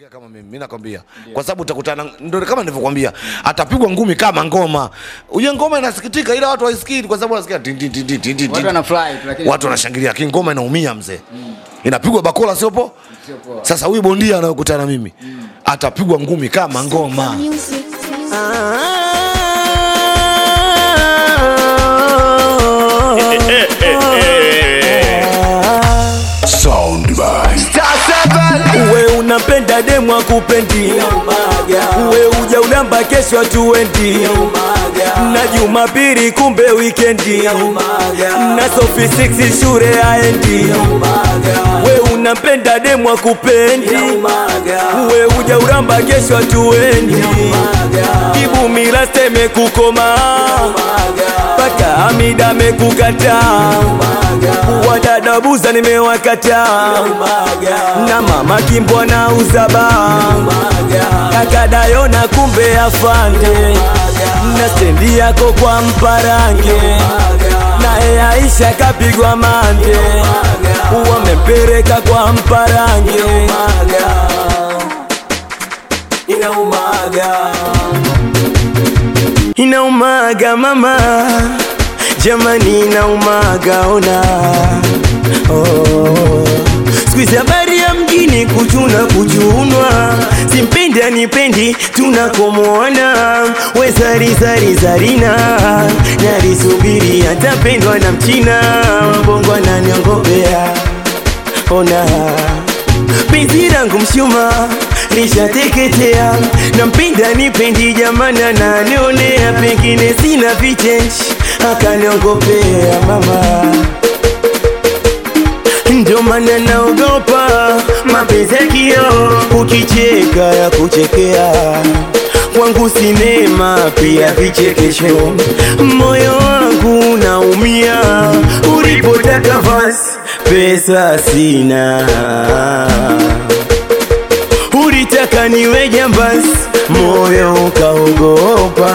anaongea kama mimi nakwambia. Kwa sababu utakutana ndio kama nilivyokuambia. Atapigwa ngumi kama ngoma. Uje ngoma inasikitika ila watu haisikii kwa sababu wanasikia tin tin tin tin tin. Watu wanafurahi lakini watu wanashangilia lakini ngoma inaumia mzee. Inapigwa bakola sio po? Sasa huyu bondia anayokutana mimi atapigwa ngumi kama ngoma. Uwe unapenda demu akupendi, uwe uja ulamba kesho atuendi, na Jumapili kumbe weekendi, na Sophie 6 shure aendi. Uwe unapenda demu akupendi, uwe uja ulamba kesho atuendi, Kibu Mila steme kukoma, paka Hamida mekukata, wadada buza nimewakata, na mama Kimbo na uzaba, kaka Dayona kumbe afande, na stendi yako kwa Mparange, na Aisha kapigwa mande, wamepeleka kwa Mparange. Inaumaga mama, jamani inaumaga ona. Squeeze habari ya mjini kujunwa, simpendi anipendi tunakomuona. We zari zarina, narisubiri atapendwa na mchina, mbongo ananiongopea ona. Penzi langu mshuma nishateketea, nampenda nipendi jamani ananionea, pengine sina vichenji akaniongopea mama. Ndo maana naogopa mapenzi ya kioo, ukicheka ya kuchekea, kwangu sinema pia vichekesho, moyo wangu naumia, ulipotaka vasi pesa sina, ulitaka niwe jambazi moyo ukaogopa,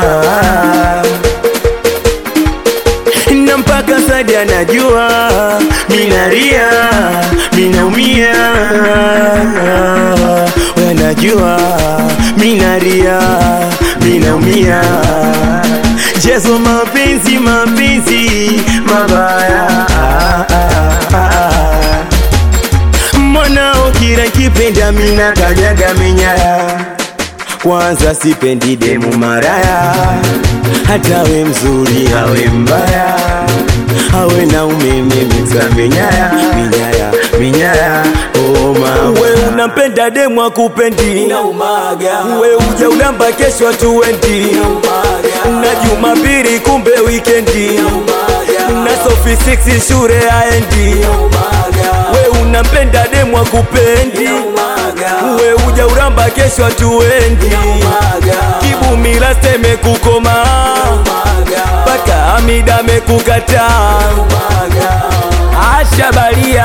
na mpaka sasa najua minaria minaumia, wanajua minaria minaumia, jezo mapenzi mabaya, mwanao kila kipenda mina kanyaga minyaya, kwanza sipendi demu maraya, hata we mzuri hawe mbaya, hawe na umeme mita minyaya oh mama. Uwe unapenda demu akupendi, uwe uja ulamba kesho atuendi, na Jumapili kumbe weekendi, na Sophie 6 shure aendi. We unapenda demu akupendi, uwe uja ulamba kesho atuendi, Kibu Mila steme kukoma, paka Hamida mekukata. Asha Balia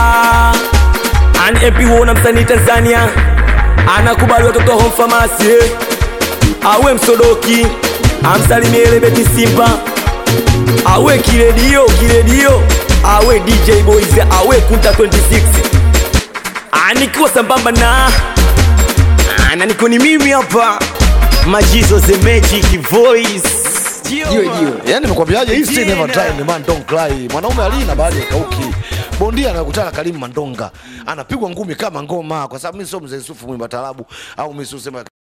MP wona msanii Tanzania, anakubali watoto home pharmacy, awe msodoki amsalimie Lebeti Simba, awe kiredio, awe DJ Boys, awe Kunta 26, anikuwa sambamba na niko ni mimi hapa Majizo the Magic Voice. Yaani nimekwambiaje, hii si never try the man don't cry. Mwanaume alina baada ya kauki. Bondia anakutana Karim Mandonga, anapigwa ngumi kama ngoma, kwa sababu mimi sio mzee Yusufu mwimba talabu au mimi sio sema